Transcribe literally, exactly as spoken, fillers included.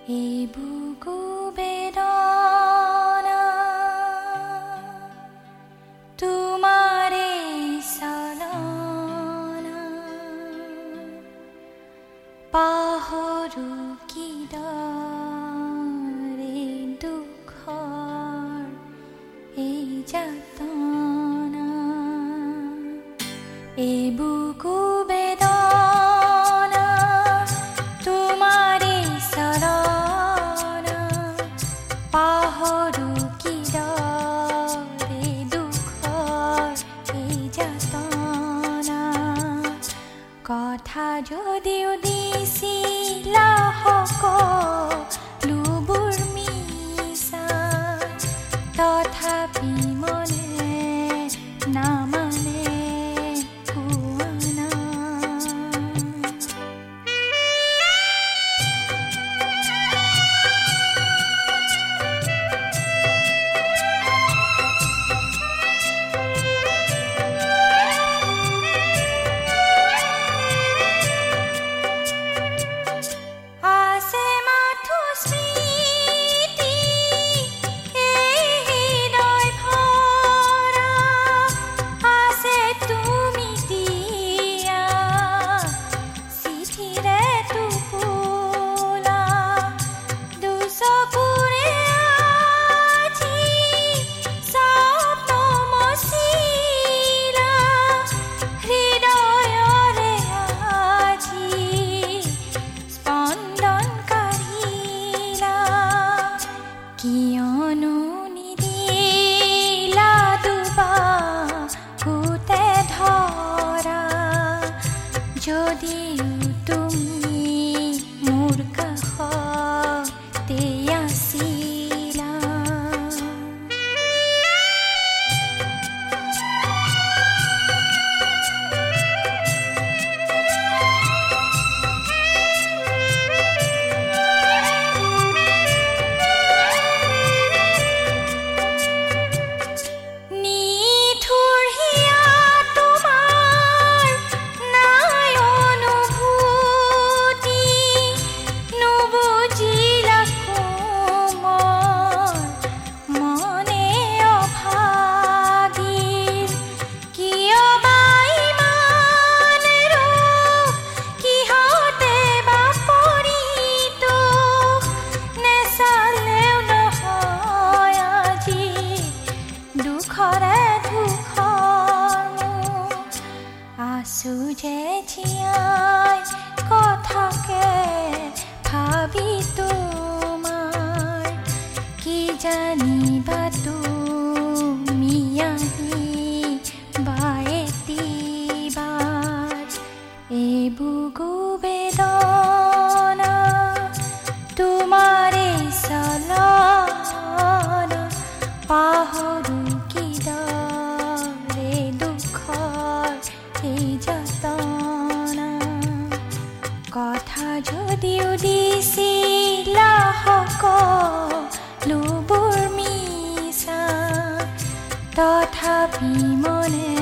এই বুকু বেদনা তোমাৰে চলনা পাহৰো কিদৰে দুখৰ এই যাতনা এই বুকু বেদনা তোমাৰে চলনা পাহৰো কিদৰে দুখৰ এই যাতনা কথা যদিও দিছিলা সকলোবোৰ মিছা তথাপি মনে নামানে যদিও তুমি মোৰ কাষতে আছিলা আছো যে জীয়াই কথাকে ভাবি তোমাৰ কি জানিবা তুমি আহি বাএতিবাৰ এই বুকু বেদনা তোমাৰে চলনা পাহৰো কিদৰে দুখৰ এই যাতনা কথা যদিও দিছিলা সকলোবোৰ মিছা তথাপি মনে